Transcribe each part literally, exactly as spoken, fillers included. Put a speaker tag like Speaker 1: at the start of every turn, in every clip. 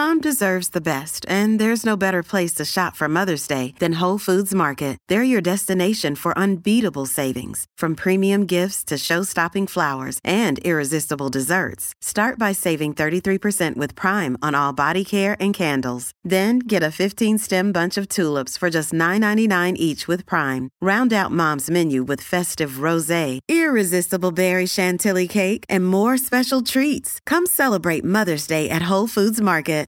Speaker 1: Mom deserves the best, and there's no better place to shop for Mother's Day than Whole Foods Market. They're your destination for unbeatable savings, from premium gifts to show-stopping flowers and irresistible desserts. Start by saving thirty-three percent with Prime on all body care and candles. Then get a fifteen-stem bunch of tulips for just nine ninety-nine each with Prime. Round out Mom's menu with festive rosé, irresistible berry chantilly cake, and more special treats. Come celebrate Mother's Day at Whole Foods Market.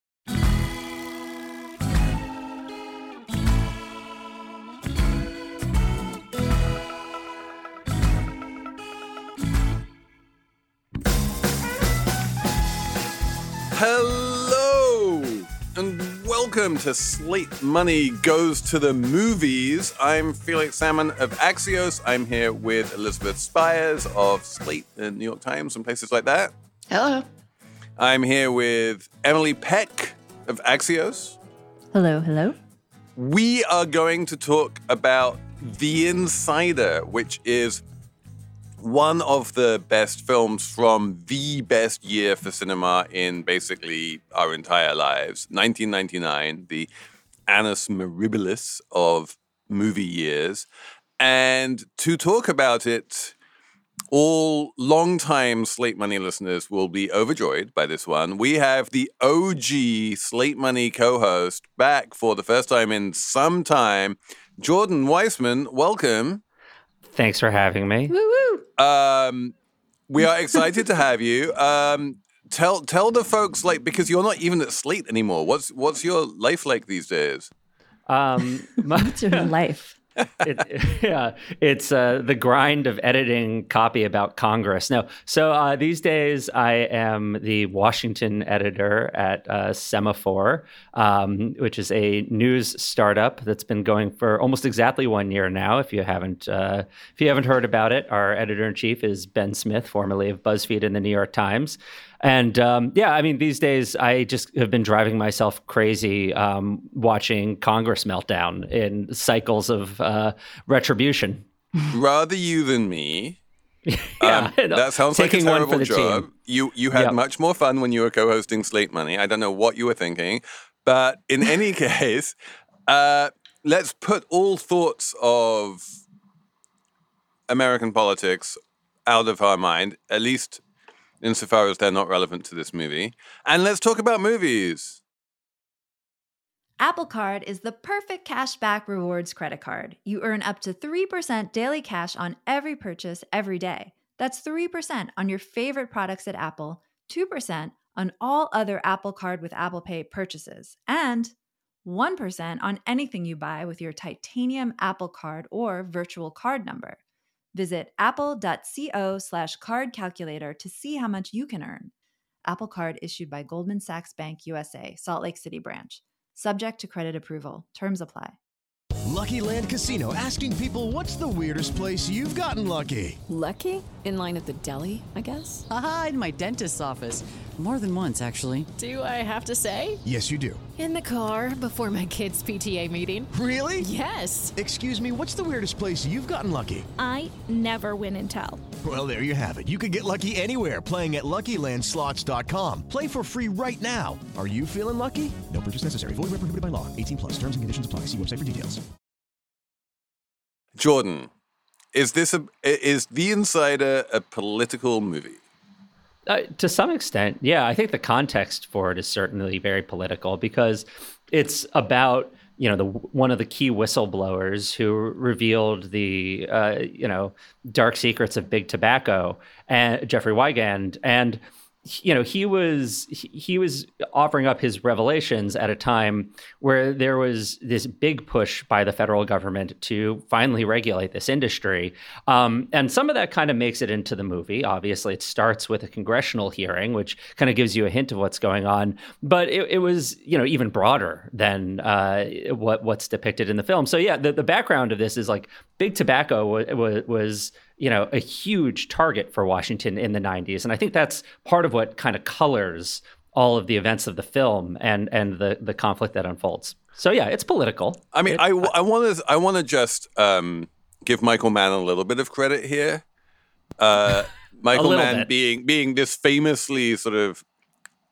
Speaker 2: Hello, and welcome to Slate Money Goes to the Movies. I'm Felix Salmon of Axios. I'm here with Elizabeth Spires of Slate and New York Times and places like that.
Speaker 3: Hello.
Speaker 2: I'm here with Emily Peck of Axios.
Speaker 4: Hello, hello.
Speaker 2: We are going to talk about The Insider, which is one of the best films from the best year for cinema in basically our entire lives. nineteen ninety-nine, the annus mirabilis of movie years. And to talk about it, all longtime Slate Money listeners will be overjoyed by this one. We have the O G Slate Money co-host back for the first time in some time. Jordan Weissman, welcome.
Speaker 5: Thanks for having me.
Speaker 3: Woo woo.
Speaker 2: Um, we are excited to have you. Um, tell tell the folks, like, because you're not even at Slate anymore. What's what's your life like these days?
Speaker 5: Um, my,
Speaker 4: What's your life?
Speaker 5: it, yeah, it's uh, the grind of editing copy about Congress. No, so uh, these days I am the Washington editor at uh, Semaphore, um, which is a news startup that's been going for almost exactly one year now. If you haven't, uh, if you haven't heard about it, our editor in chief is Ben Smith, formerly of BuzzFeed and the New York Times. And um, yeah, I mean, these days I just have been driving myself crazy um, watching Congress meltdown in cycles of uh, retribution.
Speaker 2: Rather you than me.
Speaker 5: yeah,
Speaker 2: um, that sounds
Speaker 5: Taking
Speaker 2: like a
Speaker 5: one for
Speaker 2: terrible
Speaker 5: the
Speaker 2: job.
Speaker 5: team.
Speaker 2: You you had
Speaker 5: Yep.
Speaker 2: much more fun when you were co-hosting Slate Money. I don't know what you were thinking, but in any case, uh, let's put all thoughts of American politics out of our mind, at least insofar as they're not relevant to this movie. And let's talk about movies.
Speaker 6: Apple Card is the perfect cashback rewards credit card. You earn up to three percent daily cash on every purchase every day. That's three percent on your favorite products at Apple, two percent on all other Apple Card with Apple Pay purchases, and one percent on anything you buy with your titanium Apple Card or virtual card number. Visit apple.co slash card calculator to see how much you can earn. Apple Card issued by Goldman Sachs Bank U S A, Salt Lake City branch. Subject to credit approval. Terms apply.
Speaker 7: Lucky Land Casino, asking people, what's the weirdest place you've gotten lucky?
Speaker 3: Lucky? In line at the deli, I guess?
Speaker 8: Aha, in my dentist's office. More than once, actually.
Speaker 3: Do I have to say?
Speaker 7: Yes, you do.
Speaker 3: In the car before my kids' P T A meeting.
Speaker 7: Really?
Speaker 3: Yes.
Speaker 7: Excuse me, what's the weirdest place you've gotten lucky?
Speaker 9: I never win and tell.
Speaker 7: Well, there you have it. You can get lucky anywhere, playing at Lucky Land Slots dot com. Play for free right now. Are you feeling lucky? No purchase necessary. Void where prohibited by law. eighteen plus. Terms and conditions apply. See website for details.
Speaker 2: Jordan, is this a is The Insider a political movie?
Speaker 5: Uh, to some extent, yeah. I think the context for it is certainly very political because it's about, you know, the one of the key whistleblowers who revealed the, uh, you know, dark secrets of big tobacco, and Jeffrey Wigand. And, you know, he was he, he was offering up his revelations at a time where there was this big push by the federal government to finally regulate this industry. Um, and some of that kind of makes it into the movie. Obviously, it starts with a congressional hearing, which kind of gives you a hint of what's going on. But it, it was, you know, even broader than uh, what what's depicted in the film. So, yeah, the, the background of this is like big tobacco was, was, was you know, a huge target for Washington in the nineties. And I think that's part of what kind of colors all of the events of the film and and the, the conflict that unfolds. So, yeah, it's political.
Speaker 2: I mean,
Speaker 5: it,
Speaker 2: I, I want to I want to just um, give Michael Mann a little bit of credit here. Uh, Michael Mann
Speaker 5: bit.
Speaker 2: being being this famously sort of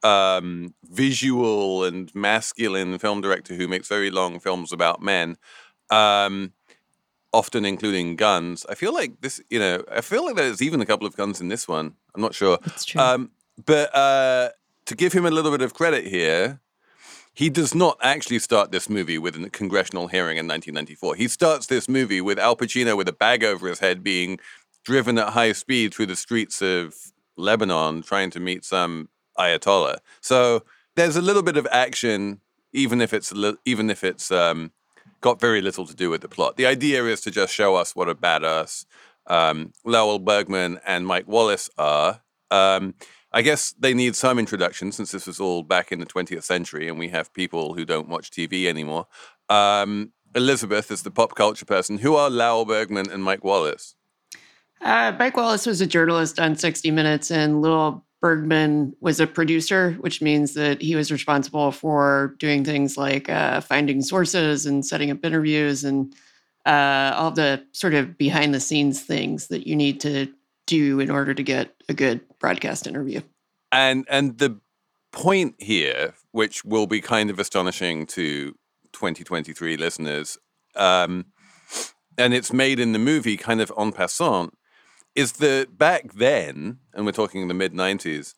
Speaker 2: um, visual and masculine film director who makes very long films about men, um, often including guns. I feel like this, you know, I feel like there's even a couple of guns in this one. I'm not sure.
Speaker 4: That's true.
Speaker 2: Um, but uh, to give him a little bit of credit here, he does not actually start this movie with a congressional hearing in nineteen ninety-four. He starts this movie with Al Pacino with a bag over his head being driven at high speed through the streets of Lebanon trying to meet some Ayatollah. So there's a little bit of action, even if it's li- even if it's um, got very little to do with the plot. The idea is to just show us what a badass um, Lowell Bergman and Mike Wallace are. Um, I guess they need some introduction since this was all back in the twentieth century and we have people who don't watch T V anymore. Um, Elizabeth is the pop culture person. Who are Lowell Bergman and Mike Wallace?
Speaker 10: Uh, Mike Wallace was a journalist on sixty minutes, and Lowell Bergman was a producer, which means that he was responsible for doing things like uh, finding sources and setting up interviews and uh, all the sort of behind the scenes things that you need to do in order to get a good broadcast interview.
Speaker 2: And and the point here, which will be kind of astonishing to twenty twenty-three listeners, um, and it's made in the movie kind of en passant, is that back then, and we're talking in the mid nineties,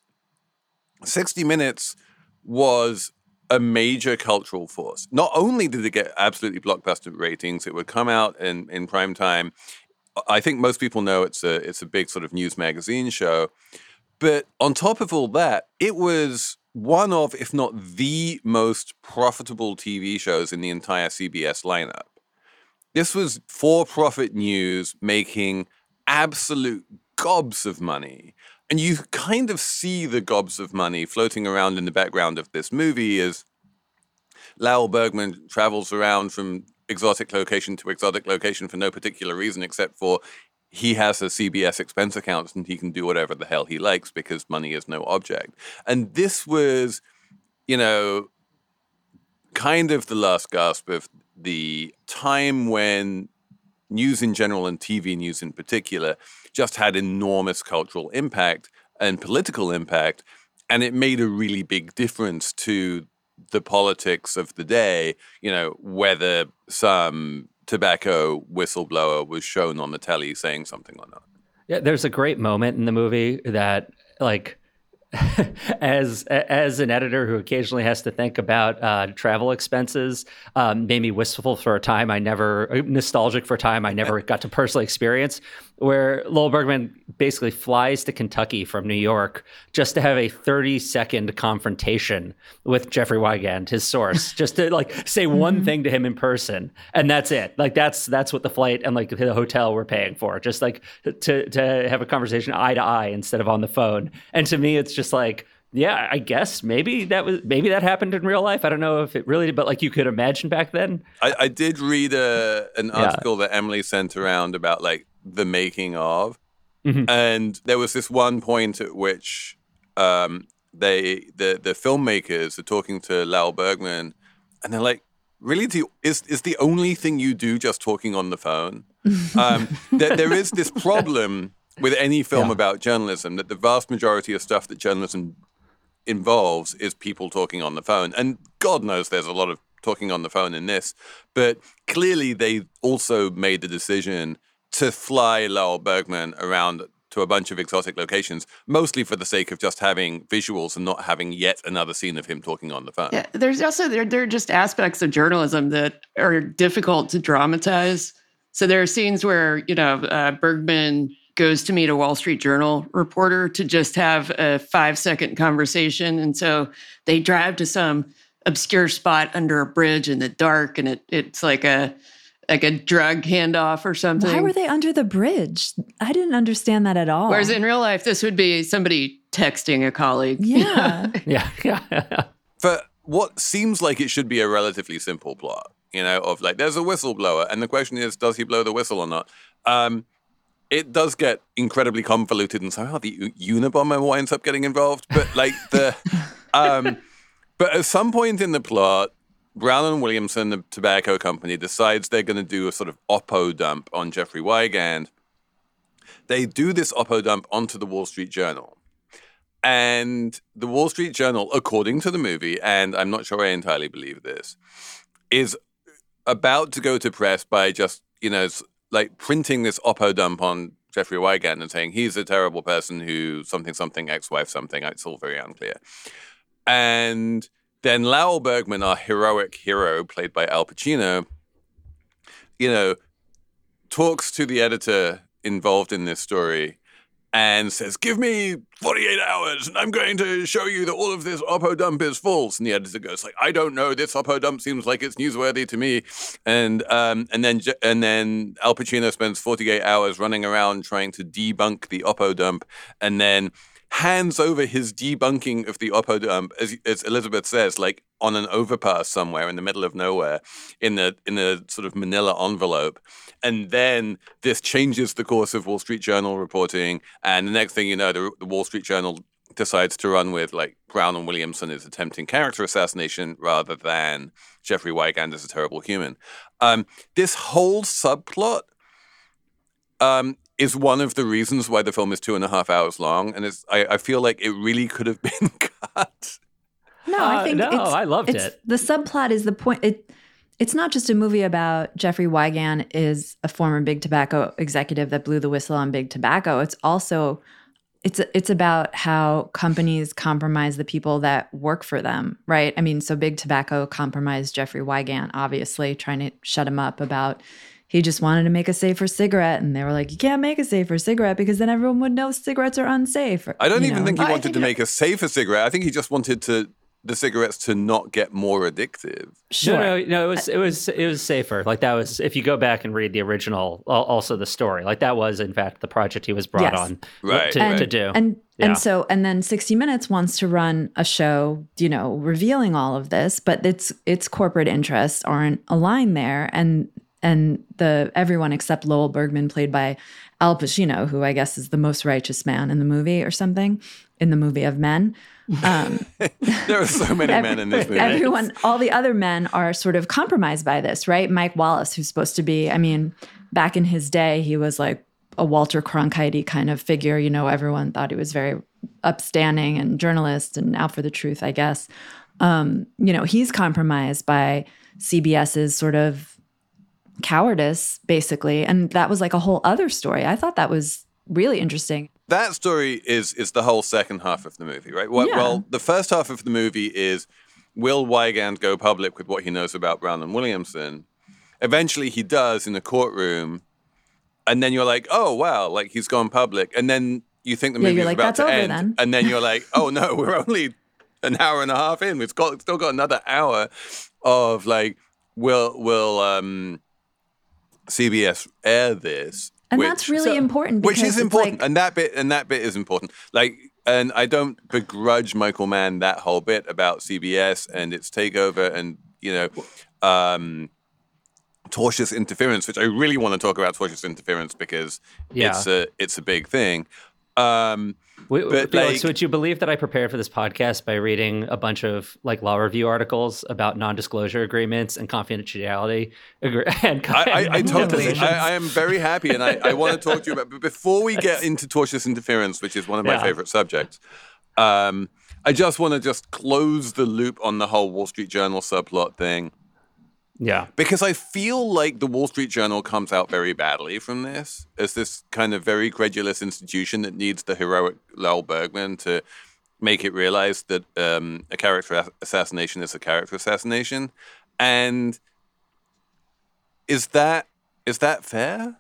Speaker 2: sixty minutes was a major cultural force. Not only did it get absolutely blockbuster ratings, it would come out in, in prime time. I think most people know it's a it's a big sort of news magazine show. But on top of all that, it was one of, if not the most profitable T V shows in the entire C B S lineup. This was for-profit news making absolute gobs of money. And you kind of see the gobs of money floating around in the background of this movie as Lowell Bergman travels around from exotic location to exotic location for no particular reason except for he has a C B S expense account and he can do whatever the hell he likes because money is no object. And this was, you know, kind of the last gasp of the time when news in general and T V news in particular just had enormous cultural impact and political impact. And it made a really big difference to the politics of the day, you know, whether some tobacco whistleblower was shown on the telly saying something or not.
Speaker 5: Yeah, there's a great moment in the movie that, like, as as an editor who occasionally has to think about uh, travel expenses, um, made me wistful for a time I never, nostalgic for a time I never got to personally experience, where Lowell Bergman basically flies to Kentucky from New York just to have a thirty second confrontation with Jeffrey Wigand, his source, just to like say one thing to him in person, and that's it. Like that's that's what the flight and like the hotel we're paying for, just like to to have a conversation eye to eye instead of on the phone. And to me, it's just like, yeah, I guess maybe that was maybe that happened in real life. I don't know if it really did, but like you could imagine back then.
Speaker 2: I, I did read a an article yeah. that Emily sent around about like the making of, mm-hmm. and there was this one point at which um, they the the filmmakers are talking to Lowell Bergman, and they're like, "Really, do you, is is the only thing you do just talking on the phone?" um, there, there is this problem with any film yeah. about journalism that the vast majority of stuff that journalism involves is people talking on the phone. And God knows there's a lot of talking on the phone in this. But clearly they also made the decision to fly Lowell Bergman around to a bunch of exotic locations, mostly for the sake of just having visuals and not having yet another scene of him talking on the phone.
Speaker 10: Yeah, there's also, there, there are just aspects of journalism that are difficult to dramatize. So there are scenes where, you know, uh, Bergman goes to meet a Wall Street Journal reporter to just have a five second conversation. And so they drive to some obscure spot under a bridge in the dark, and it it's like a like a drug handoff or something.
Speaker 6: Why were they under the bridge? I didn't understand that at all.
Speaker 10: Whereas in real life, this would be somebody texting a colleague.
Speaker 6: Yeah.
Speaker 5: yeah. Yeah.
Speaker 2: For what seems like it should be a relatively simple plot, you know, of like, there's a whistleblower, and the question is, does he blow the whistle or not? Um, It does get incredibly convoluted, and somehow the Unabomber winds up getting involved. But like the, um, but at some point in the plot, Brown and Williamson, the tobacco company, decides they're going to do a sort of oppo dump on Jeffrey Wigand. They do this oppo dump onto the Wall Street Journal, And the Wall Street Journal, according to the movie, and I'm not sure I entirely believe this, is about to go to press by just, you know, like printing this oppo dump on Jeffrey Wigand and saying he's a terrible person who something, something, ex-wife, something. It's all very unclear. And then Lowell Bergman, our heroic hero, played by Al Pacino, you know, talks to the editor involved in this story and says, give me forty-eight hours and I'm going to show you that all of this oppo dump is false. And the editor goes like, I don't know, this oppo dump seems like it's newsworthy to me. And um, and then and then Al Pacino spends forty-eight hours running around trying to debunk the oppo dump and then hands over his debunking of the oppo dump, as, as Elizabeth says, like on an overpass somewhere in the middle of nowhere in the in a sort of manila envelope. And then this changes the course of Wall Street Journal reporting. And the next thing you know, the, the Wall Street Journal decides to run with like Brown and Williamson is attempting character assassination rather than Jeffrey Wigand is a terrible human. Um, this whole subplot um, is one of the reasons why the film is two and a half hours long. And it's, I, I feel like it really could have been cut.
Speaker 6: No, I
Speaker 5: Uh,
Speaker 6: think
Speaker 5: no,
Speaker 6: it's,
Speaker 5: I loved
Speaker 6: it's,
Speaker 5: it.
Speaker 6: The subplot is the point. It, it's not just a movie about Jeffrey Wigand is a former Big Tobacco executive that blew the whistle on Big Tobacco. It's also it's it's about how companies compromise the people that work for them, right? I mean, so Big Tobacco compromised Jeffrey Wigand, obviously, trying to shut him up about he just wanted to make a safer cigarette. And they were like, you can't make a safer cigarette because then everyone would know cigarettes are unsafe.
Speaker 2: I don't
Speaker 6: you
Speaker 2: even
Speaker 6: know?
Speaker 2: think he
Speaker 10: I
Speaker 2: wanted
Speaker 10: think
Speaker 2: to
Speaker 10: it-
Speaker 2: make a safer cigarette. I think he just wanted to the cigarettes to not get more addictive.
Speaker 6: Sure.
Speaker 5: No, no, no. It was it was it was safer. Like that was if you go back and read the original, al- also the story. Like that was in fact the project he was brought
Speaker 6: Yes.
Speaker 5: on
Speaker 2: Right,
Speaker 5: to,
Speaker 2: right.
Speaker 5: to do.
Speaker 6: And
Speaker 5: Yeah.
Speaker 6: and so and then sixty minutes wants to run a show, you know, revealing all of this, but its its corporate interests aren't aligned there. And and the everyone except Lowell Bergman, played by Al Pacino, who I guess is the most righteous man in the movie or something, in the movie of men. Um,
Speaker 2: There are so many men in this movie.
Speaker 6: Everyone, all the other men are sort of compromised by this, right? Mike Wallace, who's supposed to be, I mean, back in his day, he was like a Walter Cronkite kind of figure. You know, everyone thought he was very upstanding and journalist and out for the truth, I guess. Um, you know, he's compromised by CBS's sort of cowardice, basically. And that was like a whole other story. I thought that was really interesting.
Speaker 2: That story is is the whole second half of the movie, right? Well,
Speaker 6: Yeah.
Speaker 2: well, the first half of the movie is will Wigand go public with what he knows about Brown and Williamson? Eventually he does in the courtroom. And then you're like, oh, wow, like he's gone public. And then you think the
Speaker 6: Yeah,
Speaker 2: movie
Speaker 6: you're
Speaker 2: is
Speaker 6: like,
Speaker 2: about
Speaker 6: that's
Speaker 2: to
Speaker 6: over
Speaker 2: end.
Speaker 6: then.
Speaker 2: And then you're like, oh, no, we're only an hour and a half in. We've got still got another hour of like, will, will um, C B S air this?
Speaker 6: And
Speaker 2: Which-
Speaker 6: that's really
Speaker 2: so-
Speaker 6: important
Speaker 2: Which
Speaker 6: because
Speaker 2: is
Speaker 6: it's
Speaker 2: important.
Speaker 6: like-
Speaker 2: and that bit and that bit is important. Like, and I don't begrudge Michael Mann that whole bit about C B S and its takeover and, you know, um, tortious interference, which I really want to talk about tortious interference because
Speaker 5: Yeah.
Speaker 2: it's a it's a big thing. Um,
Speaker 5: Wait,
Speaker 2: but
Speaker 5: Felix,
Speaker 2: like-
Speaker 5: would you believe that I prepared for this podcast by reading a bunch of like law review articles about non-disclosure agreements and confidentiality agree- and
Speaker 2: I, I, I
Speaker 5: and
Speaker 2: totally,
Speaker 5: positions?
Speaker 2: I, I am very happy, and I, I want to talk to you about. But before we get into tortious interference, which is one of my
Speaker 5: Yeah.
Speaker 2: favorite subjects, um, I just want to just close the loop on the whole Wall Street Journal subplot thing.
Speaker 5: Yeah.
Speaker 2: Because I feel like the Wall Street Journal comes out very badly from this as this kind of very credulous institution that needs the heroic Lowell Bergman to make it realize that um, a character assassination is a character assassination. And is that is that fair?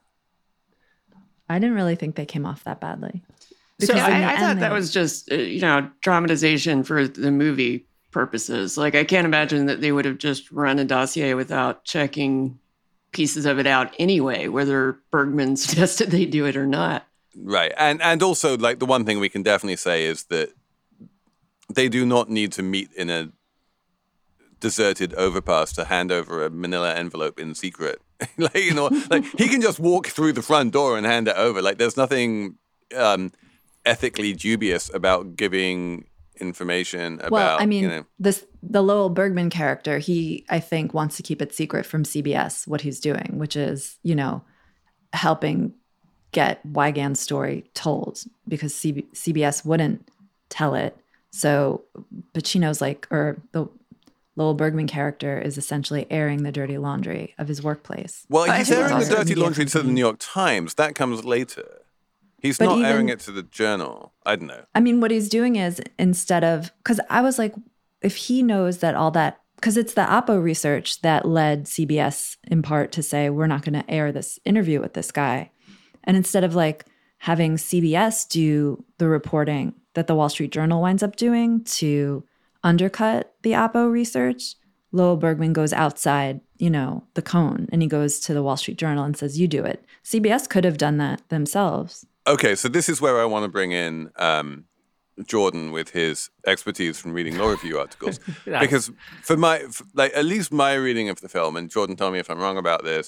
Speaker 6: I didn't really think they came off that badly.
Speaker 10: So
Speaker 6: Because in the
Speaker 10: I, I thought
Speaker 6: end
Speaker 10: that
Speaker 6: they-
Speaker 10: was just, uh, you know, dramatization for the movie purposes. Like, I can't imagine that they would have just run a dossier without checking pieces of it out anyway, whether Bergman suggested they do it or not.
Speaker 2: Right. And and also, like, the one thing we can definitely say is that they do not need to meet in a deserted overpass to hand over a manila envelope in secret. Like, you know, like he can just walk through the front door and hand it over. Like, there's nothing um, ethically dubious about giving information about,
Speaker 6: well, I mean,
Speaker 2: you know.
Speaker 6: this the Lowell Bergman character, he, I think, wants to keep it secret from C B S, what he's doing, which is, you know, helping get Wigand's story told because C B- CBS wouldn't tell it. So Pacino's like, or the Lowell Bergman character is essentially airing the dirty laundry of his workplace.
Speaker 2: Well,
Speaker 6: But I
Speaker 2: he's
Speaker 6: think it's
Speaker 2: airing the
Speaker 6: also a
Speaker 2: dirty
Speaker 6: media
Speaker 2: laundry to the
Speaker 6: company.
Speaker 2: New York Times. That comes later. He's
Speaker 6: But
Speaker 2: not
Speaker 6: even-
Speaker 2: airing it to the Journal. I don't know.
Speaker 6: I mean, what he's doing is instead of, because I was like, if he knows that all that, because it's the Oppo research that led C B S in part to say, we're not going to air this interview with this guy. And instead of like having C B S do the reporting that the Wall Street Journal winds up doing to undercut the Oppo research, Lowell Bergman goes outside, you know, the cone, and he goes to the Wall Street Journal and says, you do it. C B S could have done that themselves.
Speaker 2: Okay, so this is where I want to bring in um, Jordan with his expertise from reading law review articles,
Speaker 5: Nice.
Speaker 2: because for my, f like at least my reading of the film, and Jordan, tell me if I'm wrong about this.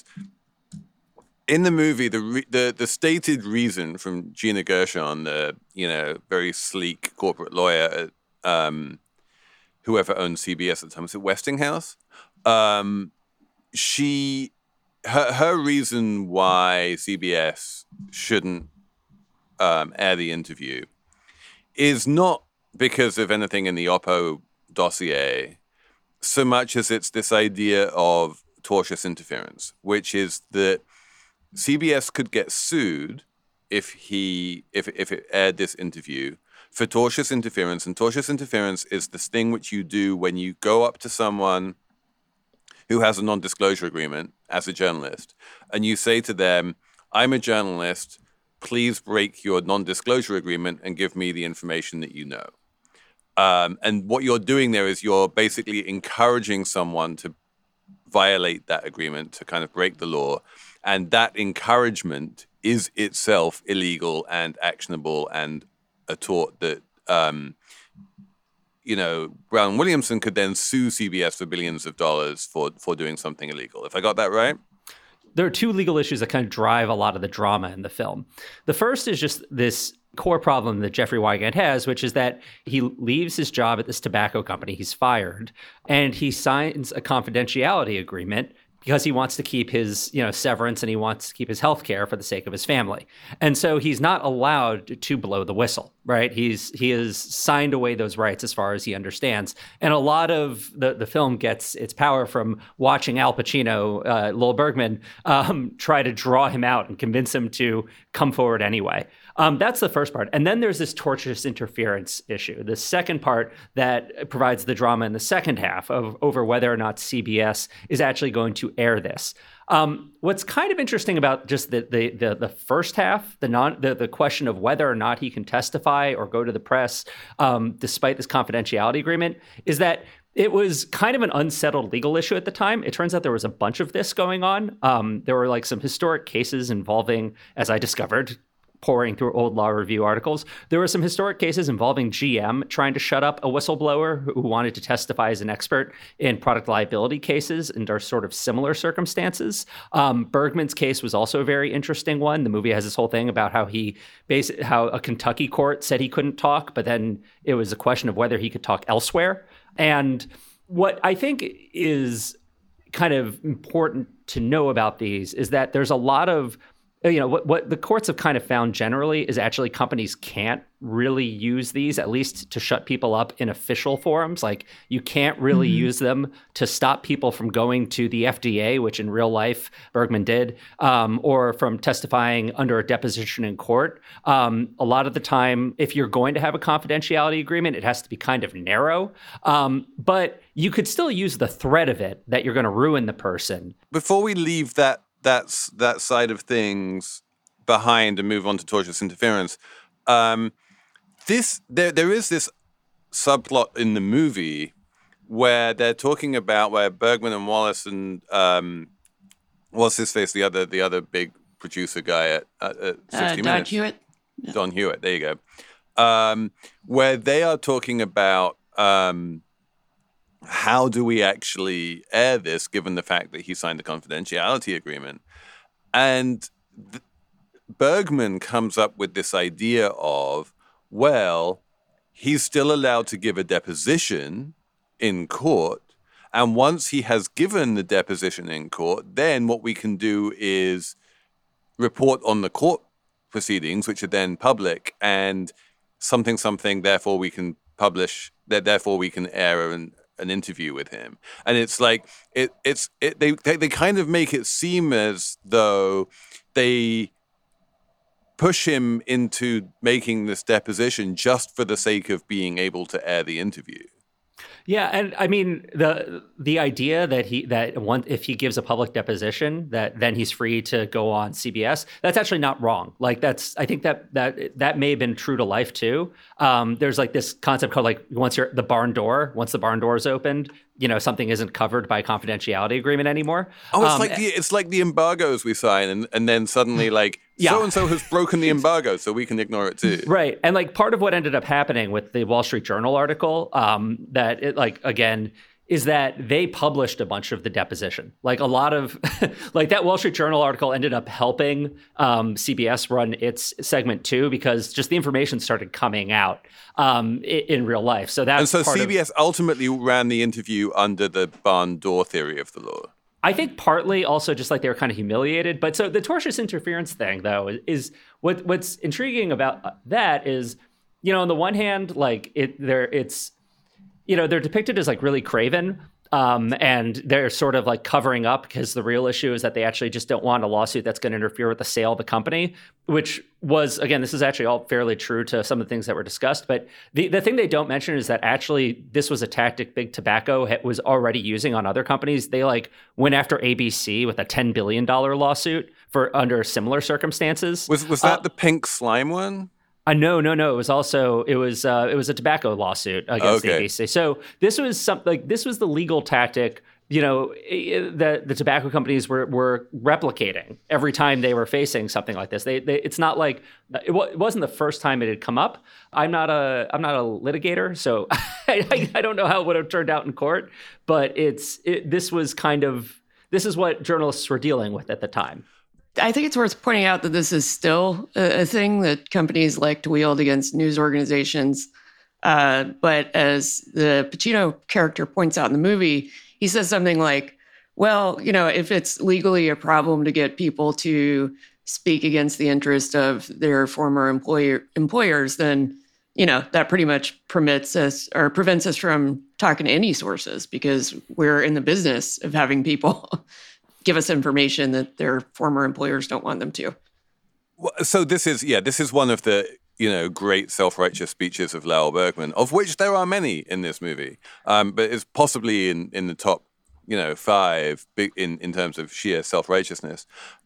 Speaker 2: In the movie, the re the the stated reason from Gina Gershon, the you know very sleek corporate lawyer, at, um, whoever owned C B S at the time, was it Westinghouse? Um, she her her reason why C B S shouldn't um, air the interview is not because of anything in the Oppo dossier, so much as it's this idea of tortious interference, which is that C B S could get sued if he if if it aired this interview for tortious interference. And tortious interference is this thing which you do when you go up to someone who has a non-disclosure agreement as a journalist, and you say to them, I'm a journalist, please break your non-disclosure agreement and give me the information that you know. Um, and what you're doing there is you're basically encouraging someone to violate that agreement, to kind of break the law. And that encouragement is itself illegal and actionable and a tort that, um, you know, Brown Williamson could then sue C B S for billions of dollars for, for doing something illegal. If I got that right?
Speaker 5: There are two legal issues that kind of drive a lot of the drama in the film. The first is just this core problem that Jeffrey Wygant has, which is that he leaves his job at this tobacco company. He's fired, and he signs a confidentiality agreement because he wants to keep his, you know, severance, and he wants to keep his health care for the sake of his family. And so he's not allowed to blow the whistle, right? He's he has signed away those rights as far as he understands. And a lot of the, the film gets its power from watching Al Pacino, uh, Lowell Bergman, um, try to draw him out and convince him to come forward anyway. Um, that's the first part. And then there's this tortious interference issue. The second part that provides the drama in the second half of over whether or not C B S is actually going to air this. Um, what's kind of interesting about just the the the, the first half, the non the, the question of whether or not he can testify or go to the press, um, despite this confidentiality agreement, is that it was kind of an unsettled legal issue at the time. It turns out there was a bunch of this going on. Um, there were like some historic cases involving, as I discovered, pouring through old law review articles, there were some historic cases involving G M trying to shut up a whistleblower who wanted to testify as an expert in product liability cases under sort of similar circumstances. Um, Bergman's case was also a very interesting one. The movie has this whole thing about how he basically, how a Kentucky court said he couldn't talk, but then it was a question of whether he could talk elsewhere. And what I think is kind of important to know about these is that there's a lot of You know, what, what the courts have kind of found generally is actually companies can't really use these, at least to shut people up in official forums. Like you can't really mm-hmm. use them to stop people from going to the F D A, which in real life Bergman did, um, or from testifying under a deposition in court. Um, a lot of the time, if you're going to have a confidentiality agreement, it has to be kind of narrow. Um, but you could still use the threat of it that you're going to ruin the person.
Speaker 2: Before we leave that That's that side of things behind and move on to tortious interference. Um, this there there is this subplot in the movie where they're talking about where Bergman and Wallace and um, what's his face, the other the other big producer guy at, at, at sixty
Speaker 10: uh, Don
Speaker 2: Minutes,
Speaker 10: Hewitt.
Speaker 2: Don Hewitt. There you go. Um, where they are talking about. Um, How do we actually air this, given the fact that he signed a confidentiality agreement? And th- Bergman comes up with this idea of, well, he's still allowed to give a deposition in court. And once he has given the deposition in court, then what we can do is report on the court proceedings, which are then public. And something something. Therefore, we can publish. That therefore we can air an, an interview with him. And it's like it. It's it. They, they they kind of make it seem as though they push him into making this deposition just for the sake of being able to air the interview.
Speaker 5: Yeah, and I mean the the idea that he that one if he gives a public deposition that then he's free to go on C B S, that's actually not wrong. Like that's I think that that that may have been true to life too. Um, there's like this concept called like once you're the barn door, once the barn door is opened, you know something isn't covered by a confidentiality agreement anymore.
Speaker 2: Oh, it's
Speaker 5: um,
Speaker 2: like the it's like the embargoes we sign, and, and then suddenly like
Speaker 5: yeah.
Speaker 2: so and so has broken the embargo, so we can ignore it too.
Speaker 5: Right, and like part of what ended up happening with the Wall Street Journal article, um, that it like again is that they published a bunch of the deposition. Like a lot of like that Wall Street Journal article ended up helping um, C B S run its segment too, because just the information started coming out um, in, in real life. So that's
Speaker 2: and so
Speaker 5: part
Speaker 2: C B S
Speaker 5: of,
Speaker 2: ultimately ran the interview under the barn door theory of the law.
Speaker 5: I think partly also just like they were kind of humiliated. But so the tortious interference thing, though, is, is what what's intriguing about that is, you know, on the one hand, like it there it's, you know, they're depicted as like really craven. Um, and they're sort of like covering up because the real issue is that they actually just don't want a lawsuit that's going to interfere with the sale of the company, which was, again, this is actually all fairly true to some of the things that were discussed. But the, the thing they don't mention is that actually this was a tactic Big Tobacco was already using on other companies. They like went after A B C with a ten billion dollars lawsuit for under similar circumstances.
Speaker 2: Was was that
Speaker 5: uh,
Speaker 2: the pink slime one?
Speaker 5: Uh, no, no, no. It was also it was uh, it was a tobacco lawsuit against
Speaker 2: okay.
Speaker 5: A B C. So this was some like this was the legal tactic, you know, that the tobacco companies were were replicating every time they were facing something like this. They, they it's not like it, w- it wasn't the first time it had come up. I'm not a I'm not a litigator, so I, I don't know how it would have turned out in court. But it's it, this was kind of this is what journalists were dealing with at the time.
Speaker 10: I think it's worth pointing out that this is still a, a thing that companies like to wield against news organizations. Uh, but as the Pacino character points out in the movie, he says something like, well, you know, if it's legally a problem to get people to speak against the interest of their former employer employers, then, you know, that pretty much permits us or prevents us from talking to any sources because we're in the business of having people give us information that their former employers don't want them to.
Speaker 2: Well, so this is, yeah, this is one of the, you know, great self-righteous speeches of Lowell Bergman, of which there are many in this movie, um, but it's possibly in, in the top, you know, five in, in terms of sheer self-righteousness.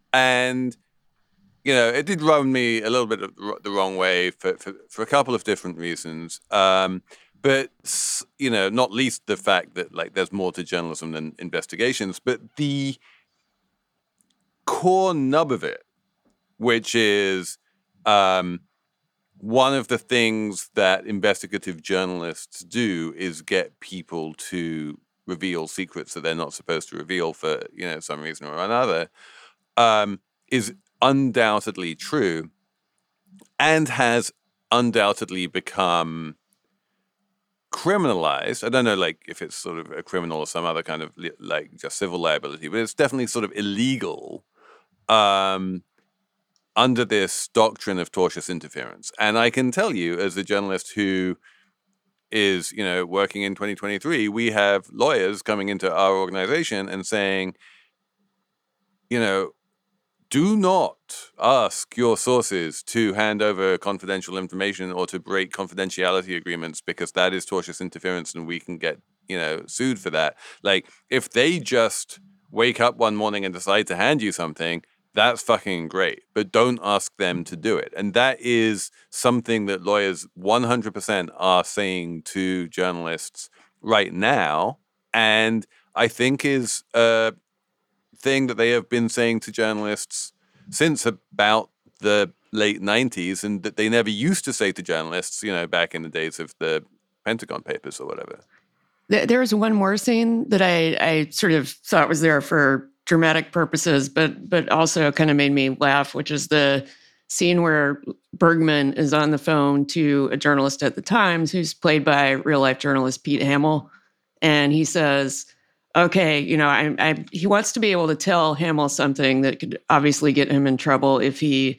Speaker 2: And, you know, it did rub me a little bit the wrong way for, for, for a couple of different reasons. Um, but, you know, not least the fact that, like, there's more to journalism than investigations, but the core nub of it, which is um, one of the things that investigative journalists do is get people to reveal secrets that they're not supposed to reveal for, you know, some reason or another, um, is undoubtedly true and has undoubtedly become criminalized. I don't know, like, if it's sort of a criminal or some other kind of, li- like, just civil liability, but it's definitely sort of illegal um, under this doctrine of tortious interference. And I can tell you, as a journalist who is, you know, working in twenty twenty-three, we have lawyers coming into our organization and saying, you know, do not ask your sources to hand over confidential information or to break confidentiality agreements because that is tortious interference and we can get, you know, sued for that. Like, if they just wake up one morning and decide to hand you something, that's fucking great. But don't ask them to do it. And that is something that lawyers one hundred percent are saying to journalists right now. And I think is a thing that they have been saying to journalists since about the late nineties, and that they never used to say to journalists, you know, back in the days of the Pentagon Papers or whatever.
Speaker 10: There's one more scene that I, I sort of thought was there for dramatic purposes, but but also kind of made me laugh, which is the scene where Bergman is on the phone to a journalist at the Times who's played by real-life journalist Pete Hamill. And he says, okay, you know, I, I, he wants to be able to tell Hamill something that could obviously get him in trouble if he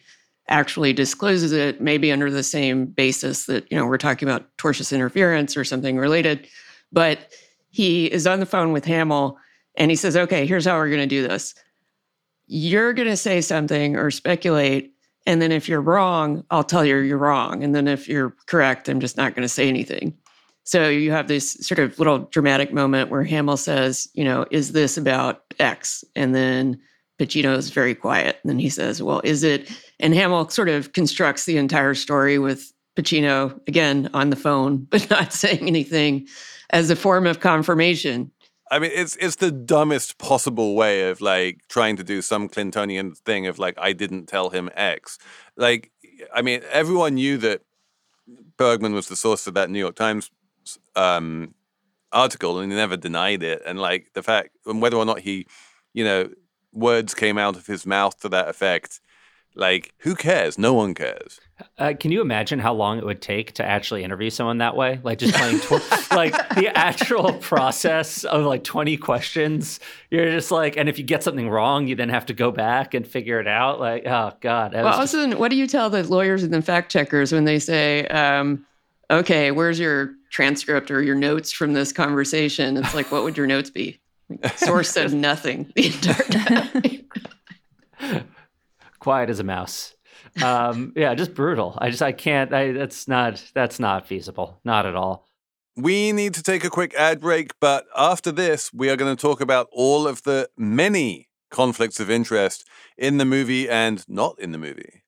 Speaker 10: actually discloses it, maybe under the same basis that, you know, we're talking about tortious interference or something related. But he is on the phone with Hamill and he says, okay, here's how we're going to do this. You're going to say something or speculate. And then if you're wrong, I'll tell you you're wrong. And then if you're correct, I'm just not going to say anything. So you have this sort of little dramatic moment where Hamill says, you know, is this about X? And then Pacino is very quiet. And then he says, well, is it? And Hamill sort of constructs the entire story with Pacino, again, on the phone, but not saying anything as a form of confirmation.
Speaker 2: I mean, it's it's the dumbest possible way of like trying to do some Clintonian thing of like, I didn't tell him X. Like, I mean, everyone knew that Bergman was the source of that New York Times um, article, and he never denied it. And like the fact, and whether or not he, you know, words came out of his mouth to that effect, like, who cares? No one cares.
Speaker 5: Uh, can you imagine how long it would take to actually interview someone that way? Like just playing, tw- like the actual process of like twenty questions. You're just like, and if you get something wrong, you then have to go back and figure it out. Like, oh God.
Speaker 10: Well, also, just... what do you tell the lawyers and the fact checkers when they say, um, okay, where's your transcript or your notes from this conversation? It's like, what would your notes be? Like, source said nothing the entire time.
Speaker 5: Quiet as a mouse. Um, yeah, just brutal. I just, I can't, I, that's not, that's not feasible. Not at all.
Speaker 2: We need to take a quick ad break, but after this, we are going to talk about all of the many conflicts of interest in the movie and not in the movie.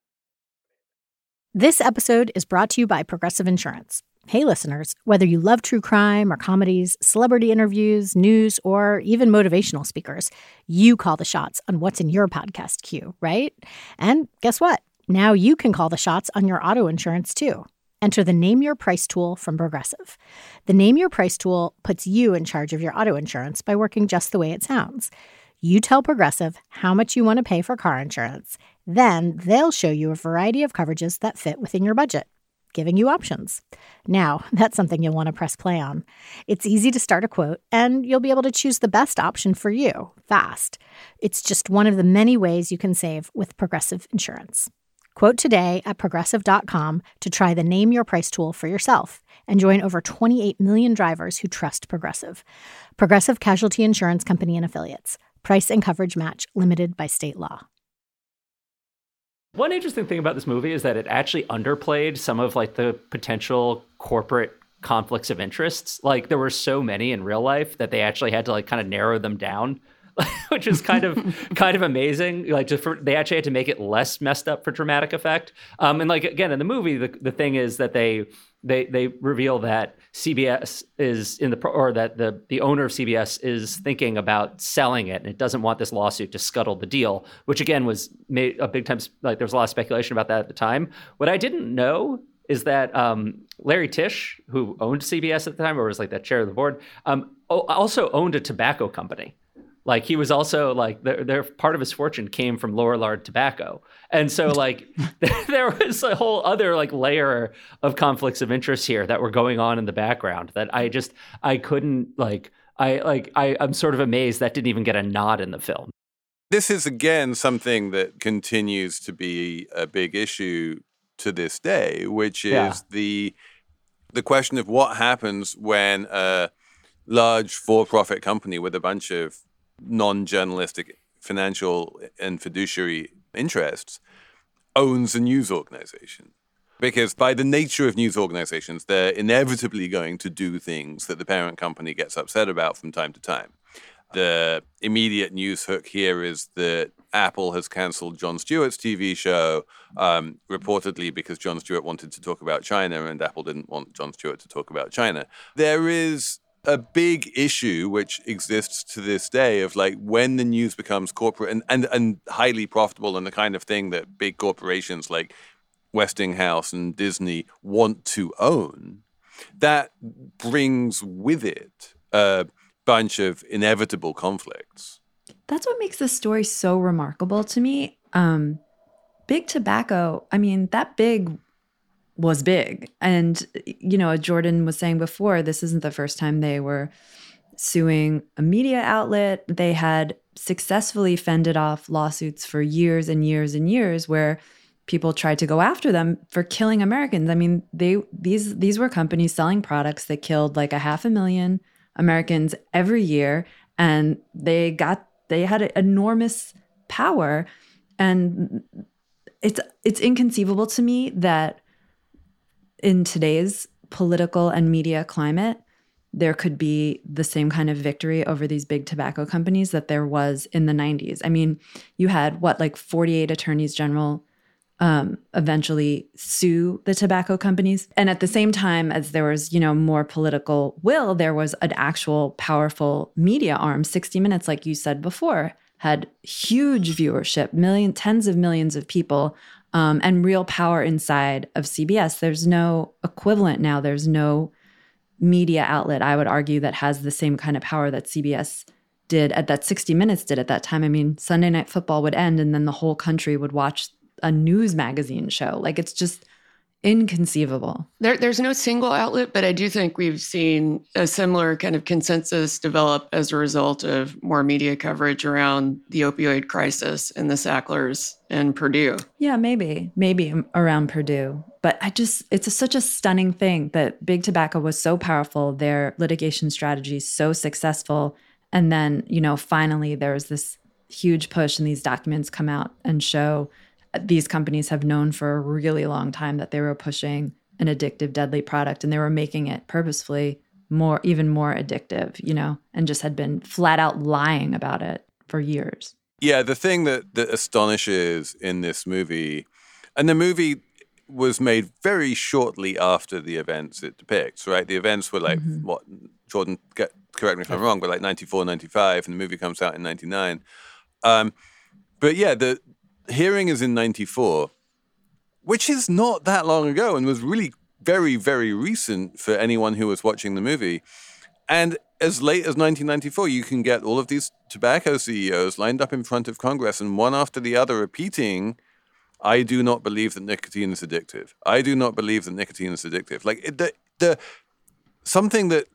Speaker 11: This episode is brought to you by Progressive Insurance. Hey, listeners, whether you love true crime or comedies, celebrity interviews, news, or even motivational speakers, you call the shots on what's in your podcast queue, right? And guess what? Now you can call the shots on your auto insurance, too. Enter the Name Your Price tool from Progressive. The Name Your Price tool puts you in charge of your auto insurance by working just the way it sounds. You tell Progressive how much you want to pay for car insurance. Then they'll show you a variety of coverages that fit within your budget, giving you options. Now, that's something you'll want to press play on. It's easy to start a quote, and you'll be able to choose the best option for you fast. It's just one of the many ways you can save with Progressive Insurance. Quote today at Progressive dot com to try the Name Your Price tool for yourself and join over twenty-eight million drivers who trust Progressive. Progressive Casualty Insurance Company and Affiliates. Price and coverage match limited by state law.
Speaker 5: One interesting thing about this movie is that it actually underplayed some of like the potential corporate conflicts of interests. Like there were so many in real life that they actually had to like kind of narrow them down, which is kind of kind of amazing. Like just for, they actually had to make it less messed up for dramatic effect. Um, and like again in the movie, the the thing is that they they they reveal that C B S is in the pro- or that the the owner of C B S is thinking about selling it, and it doesn't want this lawsuit to scuttle the deal. Which again was made a big time. Like there was a lot of speculation about that at the time. What I didn't know is that um, Larry Tisch, who owned C B S at the time, or was like the chair of the board, um, also owned a tobacco company. Like he was also like their, their part of his fortune came from Lorillard Tobacco. And so like there was a whole other like layer of conflicts of interest here that were going on in the background that I just I couldn't like I like I, I'm sort of amazed that didn't even get a nod in the film.
Speaker 2: This is again something that continues to be a big issue to this day, which is yeah. the the question of what happens when a large for-profit company with a bunch of non-journalistic financial and fiduciary interests owns a news organization. Because by the nature of news organizations, they're inevitably going to do things that the parent company gets upset about from time to time. The immediate news hook here is that Apple has canceled Jon Stewart's T V show, um, reportedly because Jon Stewart wanted to talk about China and Apple didn't want Jon Stewart to talk about China. There is a big issue which exists to this day of like when the news becomes corporate and, and, and highly profitable and the kind of thing that big corporations like Westinghouse and Disney want to own, that brings with it a bunch of inevitable conflicts.
Speaker 6: That's what makes this story so remarkable to me. Um, Big Tobacco, I mean, that big was big. And, you know, Jordan was saying before, this isn't the first time they were suing a media outlet. They had successfully fended off lawsuits for years and years and years where people tried to go after them for killing Americans. I mean, they these these were companies selling products that killed like a half a million Americans every year, and they got they had enormous power. And it's it's inconceivable to me that in today's political and media climate, there could be the same kind of victory over these big tobacco companies that there was in the nineties. I mean, you had what, like forty-eight attorneys general um, eventually sue the tobacco companies. And at the same time as there was, you know, more political will, there was an actual powerful media arm. sixty minutes, like you said before, had huge viewership, million, tens of millions of people, um, and real power inside of C B S. There's no equivalent now. There's no media outlet, I would argue, that has the same kind of power that C B S did at that sixty minutes did at that time. I mean, Sunday Night Football would end and then the whole country would watch a news magazine show. Like, it's just inconceivable.
Speaker 10: There, there's no single outlet, but I do think we've seen a similar kind of consensus develop as a result of more media coverage around the opioid crisis and the Sacklers and Purdue.
Speaker 6: Yeah, maybe, maybe around Purdue. But I just, it's a, such a stunning thing that Big Tobacco was so powerful, their litigation strategy so successful. And then, you know, finally there was this huge push and these documents come out and show these companies have known for a really long time that they were pushing an addictive, deadly product, and they were making it purposefully more, even more addictive, you know, and just had been flat out lying about it for years.
Speaker 2: Yeah, the thing that, that astonishes in this movie, and the movie was made very shortly after the events it depicts, right? The events were like, mm-hmm. what, Jordan, get, correct me if I'm wrong, but like ninety-four, ninety-five, and the movie comes out in ninety-nine. Um, but yeah, the Hearing is in ninety-four, which is not that long ago and was really very, very recent for anyone who was watching the movie. And as late as nineteen ninety-four, you can get all of these tobacco C E Os lined up in front of Congress and one after the other repeating, I do not believe that nicotine is addictive. I do not believe that nicotine is addictive. Like it, the, the something that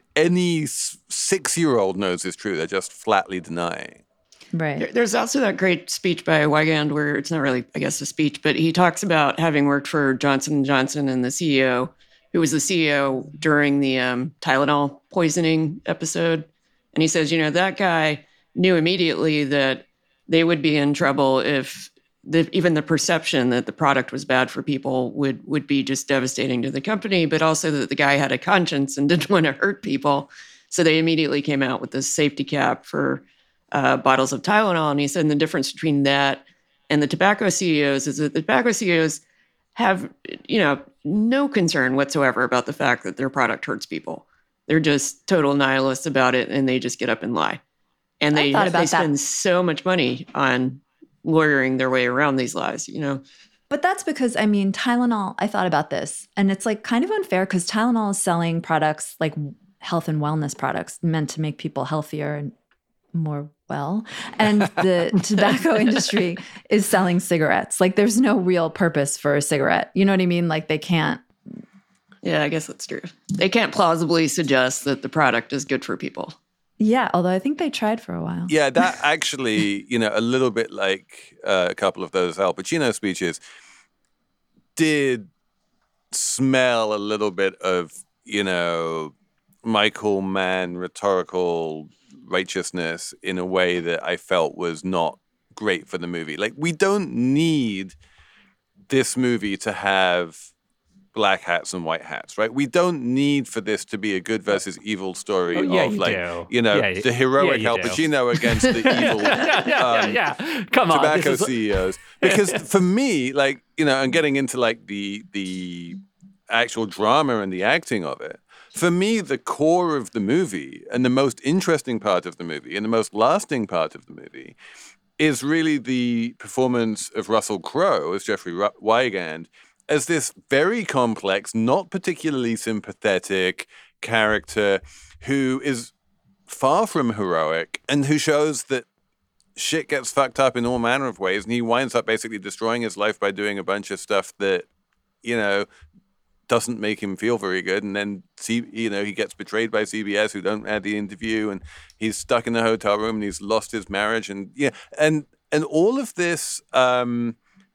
Speaker 2: any six-year-old knows is true. They're just flatly denying.
Speaker 6: Right.
Speaker 10: There's also that great speech by Wigand where it's not really, I guess, a speech, but he talks about having worked for Johnson and Johnson and the C E O, who was the C E O during the um, Tylenol poisoning episode. And he says, you know, that guy knew immediately that they would be in trouble if the, even the perception that the product was bad for people would, would be just devastating to the company, but also that the guy had a conscience and didn't want to hurt people. So they immediately came out with this safety cap for Uh, bottles of Tylenol. And he said the difference between that and the tobacco C E Os is that the tobacco C E Os have, you know, no concern whatsoever about the fact that their product hurts people. They're just total nihilists about it, and they just get up and lie. And they, they spend so much money on lawyering their way around these lies, you know.
Speaker 6: But that's because, I mean, Tylenol, I thought about this, and it's like kind of unfair because Tylenol is selling products like health and wellness products meant to make people healthier and more well. And the tobacco industry is selling cigarettes. Like there's no real purpose for a cigarette. You know what I mean? Like they can't.
Speaker 10: Yeah, I guess that's true. They can't plausibly suggest that the product is good for people.
Speaker 6: Yeah, although I think they tried for a while.
Speaker 2: Yeah, that actually, you know, a little bit like uh, a couple of those Al Pacino speeches did smell a little bit of, you know, Michael Mann rhetorical righteousness in a way that I felt was not great for the movie. Like, we don't need this movie to have black hats and white hats, right? We don't need for this to be a good versus evil story oh, yeah, of, you like, do. you know, yeah, the heroic yeah, Al Pacino do. against the evil
Speaker 5: yeah, yeah,
Speaker 2: um,
Speaker 5: yeah, yeah. Come on,
Speaker 2: tobacco
Speaker 5: is...
Speaker 2: C E Os. Because for me, like, you know, and getting into like the the actual drama and the acting of it, for me, the core of the movie and the most interesting part of the movie and the most lasting part of the movie is really the performance of Russell Crowe as Jeffrey Wigand as this very complex, not particularly sympathetic character who is far from heroic and who shows that shit gets fucked up in all manner of ways. And he winds up basically destroying his life by doing a bunch of stuff that, you know, doesn't make him feel very good. And then, C- you know, he gets betrayed by C B S who don't add the interview, and he's stuck in the hotel room and he's lost his marriage. And yeah, and, and all of this, um,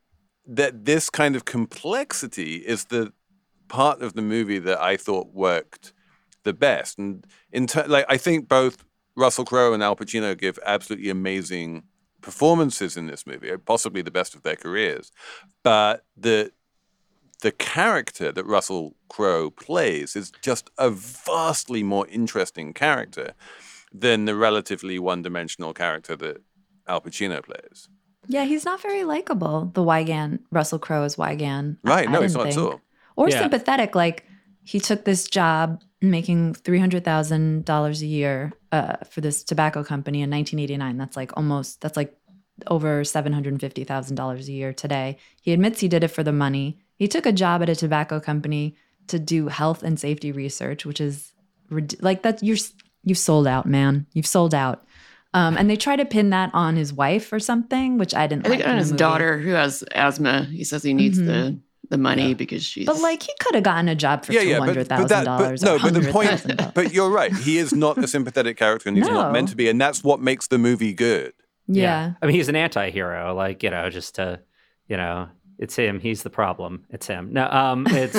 Speaker 2: that this kind of complexity is the part of the movie that I thought worked the best. And in ter- like, I think both Russell Crowe and Al Pacino give absolutely amazing performances in this movie, possibly the best of their careers. But the the character that Russell Crowe plays is just a vastly more interesting character than the relatively one-dimensional character that Al Pacino plays.
Speaker 6: Yeah, he's not very likable, the Wygan, Russell Crowe as Wygan.
Speaker 2: Right,
Speaker 6: I,
Speaker 2: no,
Speaker 6: I
Speaker 2: it's
Speaker 6: didn't
Speaker 2: not
Speaker 6: think.
Speaker 2: at all.
Speaker 6: Or
Speaker 5: Yeah.
Speaker 6: sympathetic, like he took this job making three hundred thousand dollars a year uh, for this tobacco company in nineteen eighty-nine. That's like almost, that's like over seven hundred fifty thousand dollars a year today. He admits he did it for the money. He took a job at a tobacco company to do health and safety research, which is like that. You're you've sold out, man. You've sold out. Um, and they try to pin that on his wife or something, which I didn't.
Speaker 10: I think
Speaker 6: like
Speaker 10: on
Speaker 6: in the
Speaker 10: his
Speaker 6: movie.
Speaker 10: daughter who has asthma. He says he needs
Speaker 6: Mhm.
Speaker 10: the the money because she's.
Speaker 6: But like he could have gotten a job for
Speaker 2: Yeah,
Speaker 6: two
Speaker 2: yeah,
Speaker 6: hundred
Speaker 2: but, but
Speaker 6: thousand
Speaker 2: that,
Speaker 6: dollars.
Speaker 2: but no, but the point, but you're right. He is not a sympathetic character, and he's
Speaker 6: No.
Speaker 2: not meant to be, and that's what makes the movie good.
Speaker 6: Yeah.
Speaker 5: I mean, he's an anti-hero, like, you know, just to, you know, it's him. He's the problem. It's him. No, um, it's,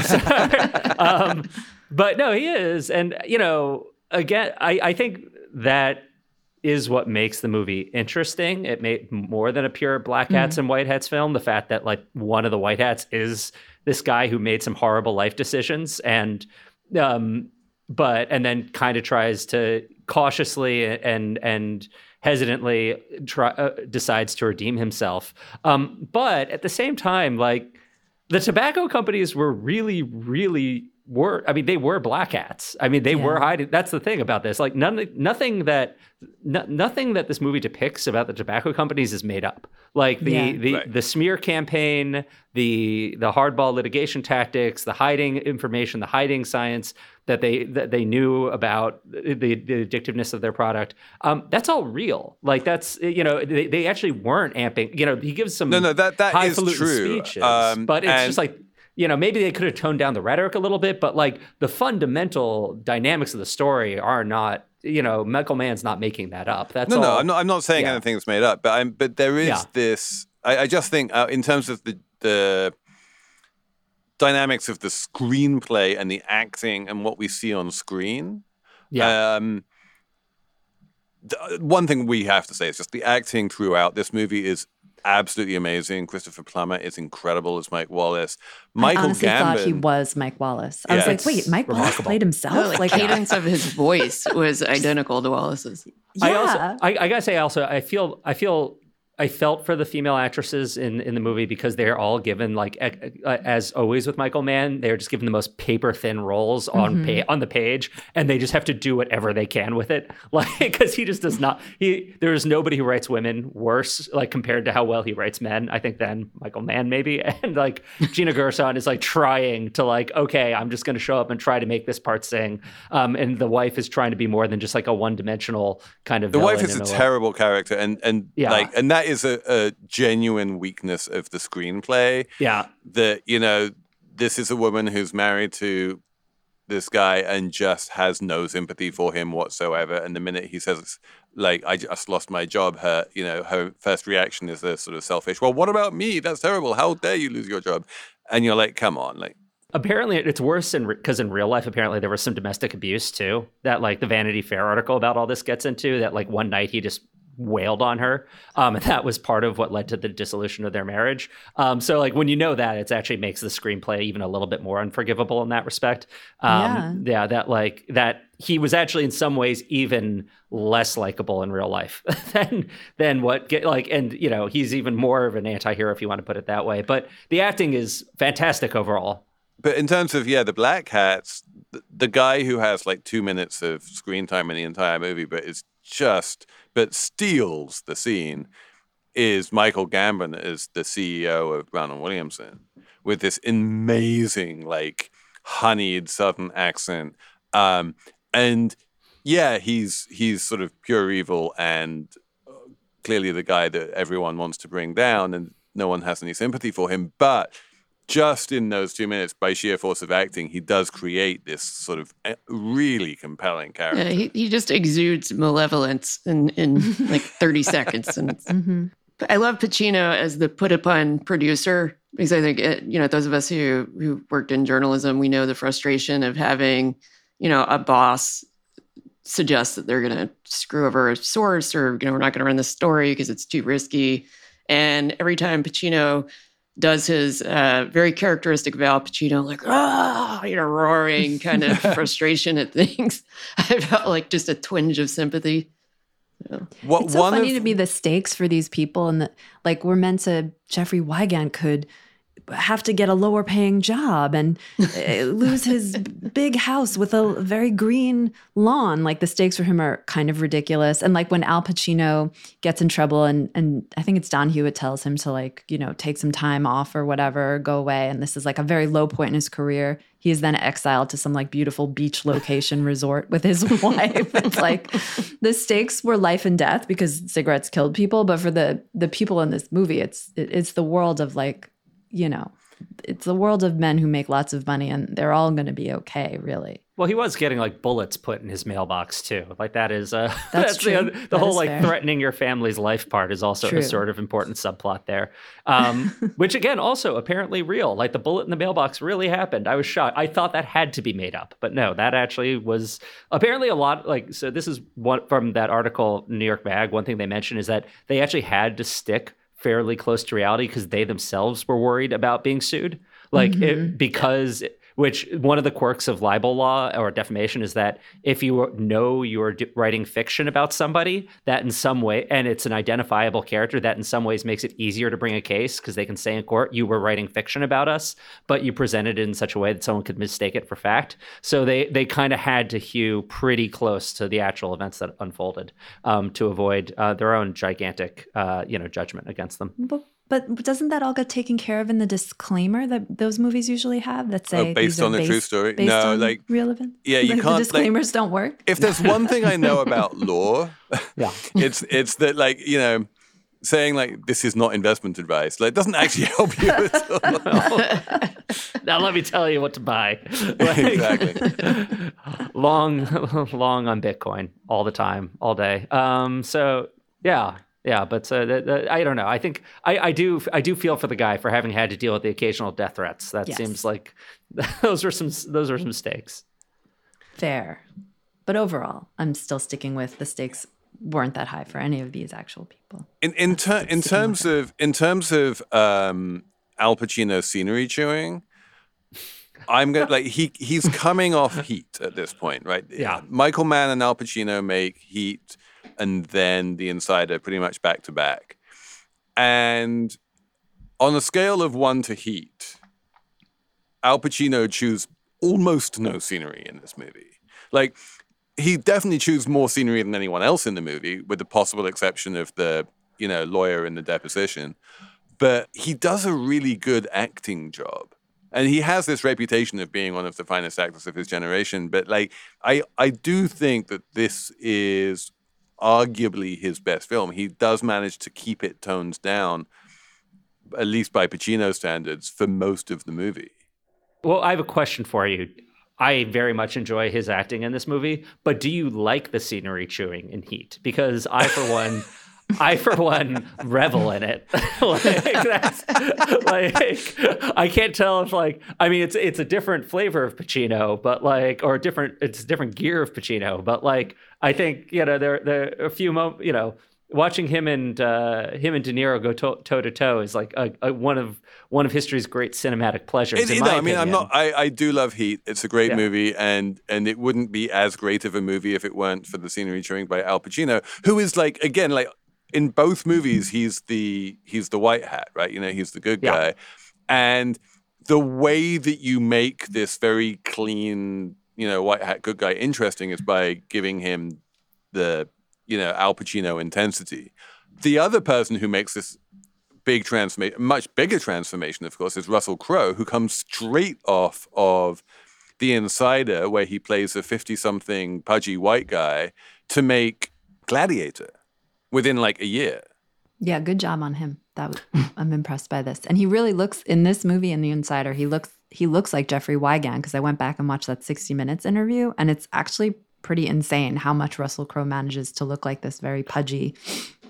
Speaker 5: um, but no, he is. And, you know, again, I, I think that is what makes the movie interesting. It made more than a pure black hats
Speaker 6: Mm.
Speaker 5: and white hats film. The fact that like one of the white hats is this guy who made some horrible life decisions and, um, but, and then kind of tries to cautiously and, and hesitantly try, uh, decides to redeem himself. Um, but at the same time, like the tobacco companies were really, really were, I mean, they were black hats. I mean, they
Speaker 6: Yeah.
Speaker 5: were hiding. That's the thing about this. Like none, nothing that, no, nothing that this movie depicts about the tobacco companies is made up. Like the,
Speaker 6: Yeah.
Speaker 5: the,
Speaker 2: Right.
Speaker 5: the smear campaign, the, the hardball litigation tactics, the hiding information, the hiding science that they, that they knew about the, the addictiveness of their product. Um, that's all real. Like that's, you know, they, they actually weren't amping, you know, he gives some
Speaker 2: No, no, that that is
Speaker 5: highfalutin
Speaker 2: true.
Speaker 5: speeches,
Speaker 2: Um,
Speaker 5: but it's
Speaker 2: and-
Speaker 5: just like, you know, maybe they could have toned down the rhetoric a little bit, but like the fundamental dynamics of the story are not, you know, Michael Mann's not making that up. That's
Speaker 2: no,
Speaker 5: all.
Speaker 2: no. I'm not. I'm not saying
Speaker 5: Yeah.
Speaker 2: anything's made up, but I'm. But there is
Speaker 5: Yeah.
Speaker 2: this. I, I just think, uh, in terms of the the dynamics of the screenplay and the acting and what we see on screen.
Speaker 5: Yeah.
Speaker 2: Um, the, one thing we have to say is just the acting throughout this movie is absolutely amazing. Christopher Plummer is incredible as Mike Wallace. Michael
Speaker 6: I honestly
Speaker 2: Gambon.
Speaker 6: thought he was Mike Wallace. I
Speaker 2: Yeah.
Speaker 6: was like,
Speaker 2: It's
Speaker 6: wait, Mike Wallace
Speaker 5: remarkable.
Speaker 6: played himself?
Speaker 10: No, the
Speaker 6: like,
Speaker 10: cadence of his voice was identical to Wallace's.
Speaker 6: yeah.
Speaker 5: I also, I, I gotta say, also, I feel, I feel, I felt for the female actresses in, in the movie because they're all given like, e- uh, as always with Michael Mann, they're just given the most paper thin roles on
Speaker 6: Mhm.
Speaker 5: pa- on the page, and they just have to do whatever they can with it. Like, because he just does not. He there is nobody who writes women worse, like compared to how well he writes men. I think than Michael Mann maybe, and like Gina Gershon is like trying to like, okay, I'm just going to show up and try to make this part sing, um, and the wife is trying to be more than just like a one dimensional kind of.
Speaker 2: The wife
Speaker 5: villain
Speaker 2: is a
Speaker 5: in
Speaker 2: terrible character, and and
Speaker 5: Yeah.
Speaker 2: like, and that is a, a genuine weakness of the screenplay.
Speaker 5: Yeah.
Speaker 2: That, you know, this is a woman who's married to this guy and just has no sympathy for him whatsoever. And the minute he says, like, I just lost my job, her, you know, her first reaction is a sort of selfish, well, what about me? That's terrible. How dare you lose your job? And you're like, come on, like.
Speaker 5: Apparently, it's worse in because in real life, apparently there was some domestic abuse too. That like the Vanity Fair article about all this gets into. That like one night he just wailed on her, um, and that was part of what led to the dissolution of their marriage. Um, so like when you know that, it actually makes the screenplay even a little bit more unforgivable in that respect. Um, yeah. yeah, that like that he was actually in some ways even less likable in real life than than what get like, and you know he's even more of an anti-hero if you want to put it that way. But the acting is fantastic overall.
Speaker 2: But in terms of, yeah, the Black Hats, the, the guy who has like two minutes of screen time in the entire movie, but is just, but steals the scene, is Michael Gambon as the C E O of Brown and Williamson with this amazing, like, honeyed Southern accent. Um, and yeah, he's he's sort of pure evil and clearly the guy that everyone wants to bring down, and no one has any sympathy for him. But just in those two minutes, by sheer force of acting, he does create this sort of really compelling character.
Speaker 10: Yeah, he, he just exudes malevolence in, in like thirty seconds. And
Speaker 6: Mm-hmm.
Speaker 10: I love Pacino as the put upon producer, because I think, it, you know, those of us who, who worked in journalism, we know the frustration of having, you know, a boss suggest that they're going to screw over a source, or, you know, we're not going to run this story because it's too risky. And every time Pacino does his uh, very characteristic Val Pacino, like, ah, you know, roaring kind of frustration at things, I felt like just a twinge of sympathy. Yeah.
Speaker 12: What, it's so funny of, to me, the stakes for these people, and the, like, we're meant to, Jeffrey Wigand could have to get a lower paying job and lose his big house with a very green lawn. Like, the stakes for him are kind of ridiculous. And like when Al Pacino gets in trouble, and and I think it's Don Hewitt tells him to, like, you know, take some time off or whatever, go away. And this is like a very low point in his career. He is then exiled to some like beautiful beach location resort with his wife. It's like the stakes were life and death because cigarettes killed people. But for the the people in this movie, it's it's the world of, like, you know, it's the world of men who make lots of money, and they're all going to be okay, really.
Speaker 5: Well, he was getting like bullets put in his mailbox too. Like that is uh,
Speaker 12: that's,
Speaker 5: that's
Speaker 12: true.
Speaker 5: the, the
Speaker 12: that
Speaker 5: whole like
Speaker 12: fair.
Speaker 5: threatening your family's life part is also
Speaker 12: True.
Speaker 5: a sort of important subplot there, um, which again also apparently real. Like the bullet in the mailbox really happened. I was shocked. I thought that had to be made up, but no, that actually was apparently a lot. Like, so this is one from that article, New York Mag. One thing they mentioned is that they actually had to stick fairly close to reality because they themselves were worried about being sued. Like, mm-hmm. it, because, which one of the quirks of libel law or defamation is that if you know you're d- writing fiction about somebody, that in some way, and it's an identifiable character, that in some ways makes it easier to bring a case because they can say in court, you were writing fiction about us, but you presented it in such a way that someone could mistake it for fact. So they they kind of had to hew pretty close to the actual events that unfolded um, to avoid uh, their own gigantic, uh, you know, judgment against them.
Speaker 12: But- But doesn't that all get taken care of in the disclaimer that those movies usually have that say
Speaker 2: oh, based
Speaker 12: these
Speaker 2: on
Speaker 12: are
Speaker 2: a
Speaker 12: based,
Speaker 2: true story?
Speaker 12: Based
Speaker 2: no,
Speaker 12: on
Speaker 2: like
Speaker 12: real events.
Speaker 2: Yeah, you
Speaker 12: the,
Speaker 2: can't.
Speaker 12: The disclaimers
Speaker 2: like,
Speaker 12: don't work.
Speaker 2: If there's one thing I know about law,
Speaker 5: yeah,
Speaker 2: it's it's that, like, you know, saying like this is not investment advice, like, doesn't actually help you at all.
Speaker 5: Now let me tell you what to buy. Like,
Speaker 2: exactly.
Speaker 5: long, long on Bitcoin all the time, all day. Um, so yeah. Yeah, but uh, the, the, I don't know. I think I, I do. I do feel for the guy for having had to deal with the occasional death threats. That
Speaker 12: yes.
Speaker 5: seems like those are some. Those are some stakes.
Speaker 12: Fair, but overall, I'm still sticking with the stakes weren't that high for any of these actual people.
Speaker 2: In in, ter- in terms of in terms of um, Al Pacino scenery chewing, I'm gonna like he he's coming off Heat at this point, right?
Speaker 5: Yeah.
Speaker 2: Michael Mann and Al Pacino make Heat, and then The Insider pretty much back to back. And on a scale of one to Heat, Al Pacino chews almost no scenery in this movie. Like, he definitely chews more scenery than anyone else in the movie, with the possible exception of the, you know, lawyer in the deposition. But he does a really good acting job. And he has this reputation of being one of the finest actors of his generation. But, like, I, I do think that this is arguably his best film. He does manage to keep it toned down, at least by Pacino standards, for most of the movie.
Speaker 5: Well, I have a question for you. I very much enjoy his acting in this movie, but do you like the scenery chewing in Heat? Because I, for one, I, for one, revel in it. like, that's, like, I can't tell if, like, I mean, it's it's a different flavor of Pacino, but like, or a different, it's a different gear of Pacino. But like, I think, you know, there there are a few moments, you know, watching him and uh, him and De Niro go toe to, to toe is like a, a, one of one of history's great cinematic pleasures.
Speaker 2: It,
Speaker 5: in
Speaker 2: no,
Speaker 5: my
Speaker 2: I mean,
Speaker 5: opinion.
Speaker 2: I'm not. I, I do love Heat. It's a great
Speaker 5: Yeah.
Speaker 2: movie, and and it wouldn't be as great of a movie if it weren't for the scenery chewing by Al Pacino, who is like, again, like, in both movies, he's the he's the white hat, right? You know, he's the good guy,
Speaker 5: Yeah.
Speaker 2: and the way that you make this very clean, you know, white hat good guy interesting is by giving him the, you know, Al Pacino intensity. The other person who makes this big transformation, much bigger transformation, of course, is Russell Crowe, who comes straight off of The Insider, where he plays a fifty-something pudgy white guy, to make Gladiator within like a year.
Speaker 12: Yeah, good job on him. That was, I'm impressed by this, and he really looks in this movie in The Insider. He looks he looks like Jeffrey Wigand, because I went back and watched that sixty minutes interview, and it's actually pretty insane how much Russell Crowe manages to look like this very pudgy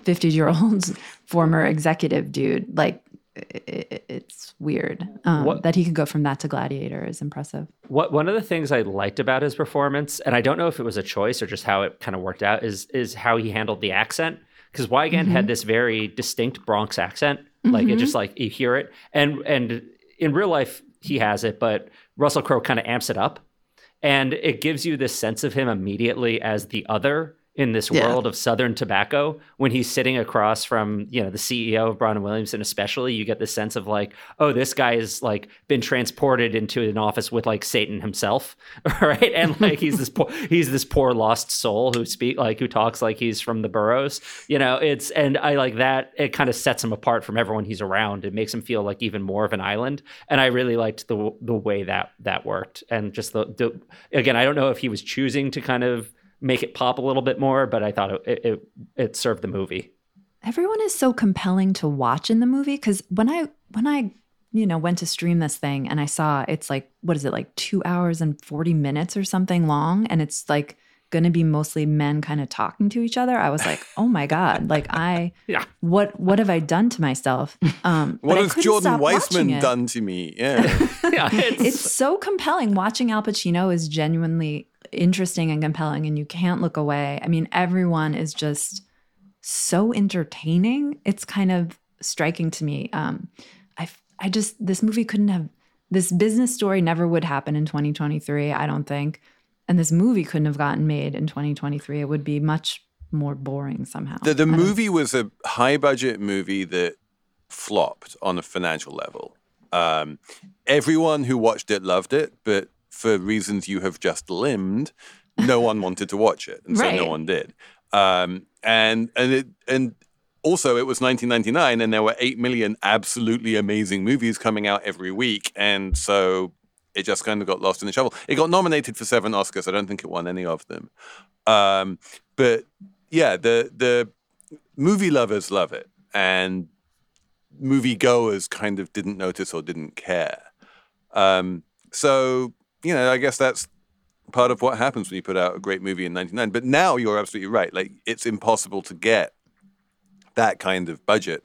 Speaker 12: fifty-year-old former executive dude. Like, it, it's weird. Um,
Speaker 5: What-
Speaker 12: that he could go from that to Gladiator is impressive.
Speaker 5: What one of the things I liked about his performance, and I don't know if it was a choice or just how it kind of worked out, is is how he handled the accent. Because Wygant
Speaker 12: Mhm.
Speaker 5: had this very distinct Bronx accent, like it
Speaker 12: Mhm.
Speaker 5: just like you hear it, and and in real life he has it, but Russell Crowe kind of amps it up, and it gives you this sense of him immediately as the other in this
Speaker 10: Yeah.
Speaker 5: world of Southern tobacco. When he's sitting across from, you know, the C E O of Brown and Williamson, especially, you get this sense of like, oh, this guy has like been transported into an office with like Satan himself, right? And like he's this poor, he's this poor lost soul who speak like who talks like he's from the boroughs. You know, it's and I like that. It kind of sets him apart from everyone he's around. It makes him feel like even more of an island. And I really liked the the way that that worked. And just the, the again, I don't know if he was choosing to kind of make it pop a little bit more, but I thought it it, it served the movie.
Speaker 12: Everyone is so compelling to watch in the movie because when I when I you know went to stream this thing and I saw it's like what is it like two hours and forty minutes or something long, and it's like going to be mostly men kind of talking to each other. I was like, oh my god, like I
Speaker 5: yeah.
Speaker 12: what what have I done to myself? Um,
Speaker 2: What
Speaker 12: but I
Speaker 2: has
Speaker 12: couldn't
Speaker 2: Jordan
Speaker 12: stop watching
Speaker 2: Weissman
Speaker 12: it.
Speaker 2: done to me? Yeah.
Speaker 5: yeah, it's,
Speaker 12: It's so compelling. Watching Al Pacino is genuinely interesting and compelling, and you can't look away. I mean, everyone is just so entertaining. It's kind of striking to me. Um, I, I just, this movie couldn't have, this business story never would happen in twenty twenty-three, I don't think. And this movie couldn't have gotten made in twenty twenty-three. It would be much more boring somehow.
Speaker 2: The, the
Speaker 12: I don't-
Speaker 2: movie was a high budget movie that flopped on a financial level. Um, everyone who watched it loved it, but for reasons you have just limbed, no one wanted to watch it, and so no
Speaker 12: Right.
Speaker 2: one did. Um, and and it and also it was nineteen ninety-nine, and there were eight million absolutely amazing movies coming out every week, and so it just kind of got lost in the shuffle. It got nominated for seven Oscars. I don't think it won any of them. Um, but yeah, the the movie lovers love it, and movie goers kind of didn't notice or didn't care. Um, so, you know, I guess that's part of what happens when you put out a great movie in ninety-nine. But now you're absolutely right. Like, it's impossible to get that kind of budget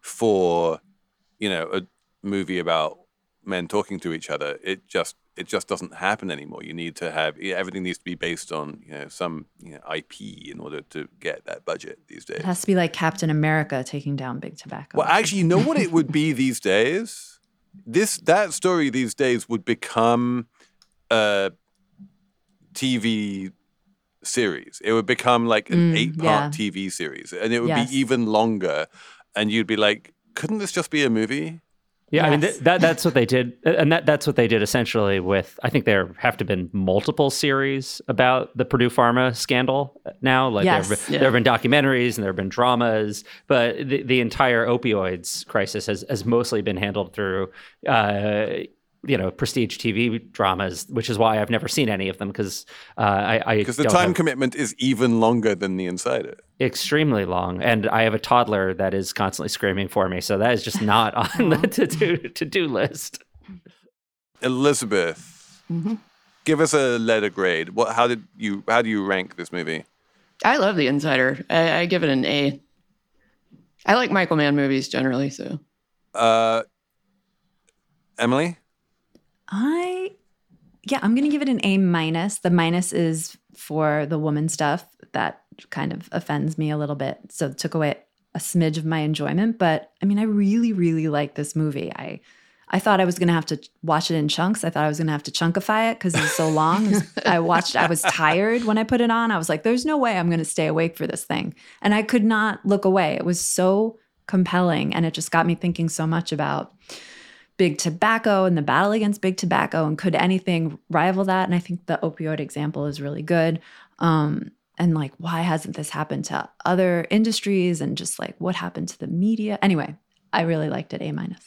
Speaker 2: for, you know, a movie about men talking to each other. It just it just doesn't happen anymore. You need to have everything needs to be based on, you know, some you know, I P in order to get that budget these days.
Speaker 12: It has to be like Captain America taking down Big Tobacco.
Speaker 2: Well, actually, you know what it would be these days? This that story these days would become a T V series. It would become like an
Speaker 12: Mm,
Speaker 2: eight-part
Speaker 12: yeah.
Speaker 2: T V series, and it would
Speaker 12: Yes.
Speaker 2: be even longer. And you'd be like, couldn't this just be a movie?
Speaker 5: Yeah, I mean
Speaker 12: Yes.
Speaker 5: th- that that's what they did, and that that's what they did essentially with. I think there have to have been multiple series about the Purdue Pharma scandal now. Like
Speaker 12: Yes.
Speaker 5: there, have been,
Speaker 10: Yeah.
Speaker 5: there have been documentaries and there have been dramas, but the, the entire opioids crisis has has mostly been handled through. Uh, you know, prestige T V dramas, which is why I've never seen any of them because uh, I, I
Speaker 2: Because the
Speaker 5: don't
Speaker 2: time
Speaker 5: have-
Speaker 2: commitment is even longer than The Insider.
Speaker 5: extremely long, and I have a toddler that is constantly screaming for me, so that is just not on the to do to do list.
Speaker 2: Elizabeth,
Speaker 10: Mm-hmm.
Speaker 2: give us a letter grade. What? How did you? How do you rank this movie?
Speaker 10: I love The Insider. I, I give it an A. I like Michael Mann movies generally, so.
Speaker 2: Uh, Emily?
Speaker 12: I, yeah, I'm going to give it an A minus. The minus is for the woman stuff that kind of offends me a little bit. So it took away a smidge of my enjoyment. But I mean, I really, really like this movie. I, I thought I was going to have to watch it in chunks. I thought I was going to have to chunkify it because it's so long. I watched, I was tired when I put it on. I was like, there's no way I'm going to stay awake for this thing. And I could not look away. It was so compelling. And it just got me thinking so much about Big Tobacco and the battle against Big Tobacco, and could anything rival that? And I think the opioid example is really good. Um, and like, why hasn't this happened to other industries? And just like, what happened to the media? Anyway, I really liked it. A minus.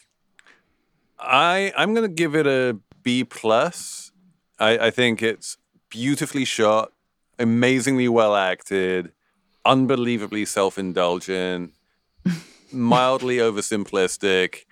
Speaker 2: I I'm gonna give it a B plus. I, I think it's beautifully shot, amazingly well acted, unbelievably self-indulgent, mildly oversimplistic,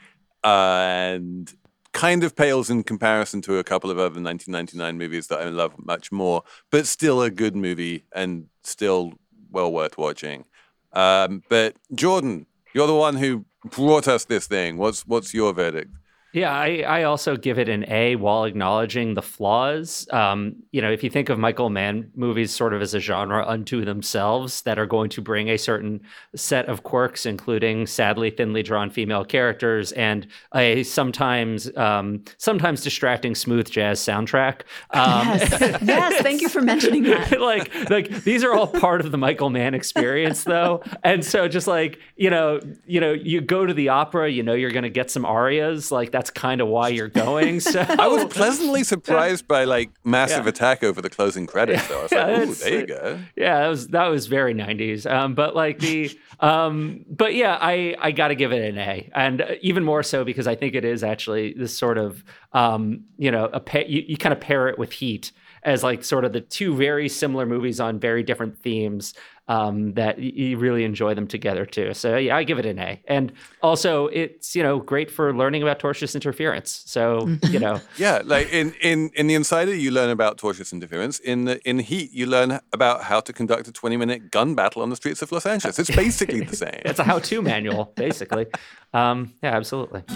Speaker 2: and kind of pales in comparison to a couple of other nineteen ninety-nine movies that I love much more, but still a good movie and still well worth watching. Um, but Jordan, you're the one who brought us this thing. What's what's your verdict?
Speaker 5: Yeah, I, I also give it an A while acknowledging the flaws. Um, you know, if you think of Michael Mann movies sort of as a genre unto themselves that are going to bring a certain set of quirks, including sadly thinly drawn female characters and a sometimes um, sometimes distracting smooth jazz soundtrack. Um,
Speaker 12: yes, yes. Thank you for mentioning that.
Speaker 5: like, like these are all part of the Michael Mann experience, though, and so just like you know, you know, you go to the opera, you know, you're going to get some arias, like that's. That's kind of why you're going. So
Speaker 2: I was pleasantly surprised by like Massive
Speaker 5: yeah.
Speaker 2: Attack over the closing credits. Though I was
Speaker 5: yeah,
Speaker 2: like, "Ooh, there you go."
Speaker 5: Yeah, that was that was very nineties. Um, but like the, um, but yeah, I I got to give it an A, and even more so because I think it is actually this sort of um, you know a pa- you, you kind of pair it with Heat as like sort of the two very similar movies on very different themes. Um, that you really enjoy them together too. So yeah, I give it an A. And also it's, you know, great for learning about tortious interference. So, you know.
Speaker 2: Yeah, like in, in, in The Insider, you learn about tortious interference. In the, in Heat, you learn about how to conduct a twenty-minute gun battle on the streets of Los Angeles. It's basically the same.
Speaker 5: It's a how-to manual, basically. Um, yeah, absolutely.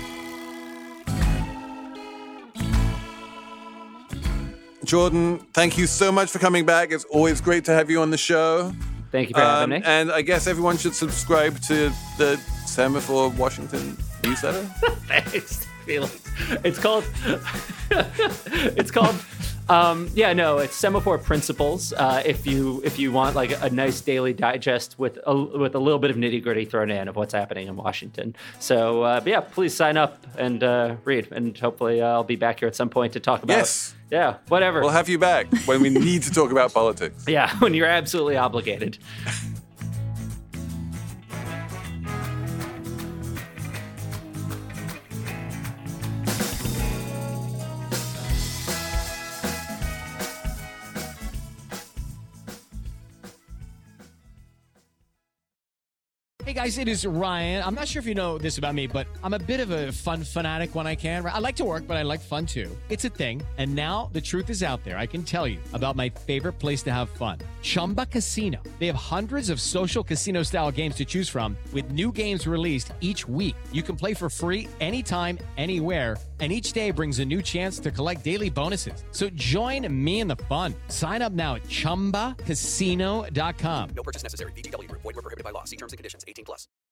Speaker 2: Jordan, thank you so much for coming back. It's always great to have you on the show.
Speaker 5: Thank you for having
Speaker 2: um,
Speaker 5: me.
Speaker 2: And I guess everyone should subscribe to the Semaphore Washington newsletter.
Speaker 5: Thanks, Felix. It's called, it's called, um, yeah, no, it's Semaphore Principles. Uh, if you if you want like a nice daily digest with a, with a little bit of nitty gritty thrown in of what's happening in Washington. So uh, but yeah, please sign up and uh, read, and hopefully uh, I'll be back here at some point to talk about.
Speaker 2: Yes.
Speaker 5: Yeah, whatever.
Speaker 2: We'll have you back when we need to talk about politics.
Speaker 5: Yeah, when you're absolutely obligated.
Speaker 13: Hey guys, it is Ryan. I'm not sure if you know this about me, but I'm a bit of a fun fanatic when I can. I like to work, but I like fun too. It's a thing. And now the truth is out there. I can tell you about my favorite place to have fun. Chumba Casino. They have hundreds of social casino style games to choose from with new games released each week. You can play for free anytime, anywhere. And each day brings a new chance to collect daily bonuses. So join me in the fun. Sign up now at chumba casino dot com.
Speaker 14: No purchase necessary. V G W Group. Void where prohibited by law. See terms and conditions. eighteen plus.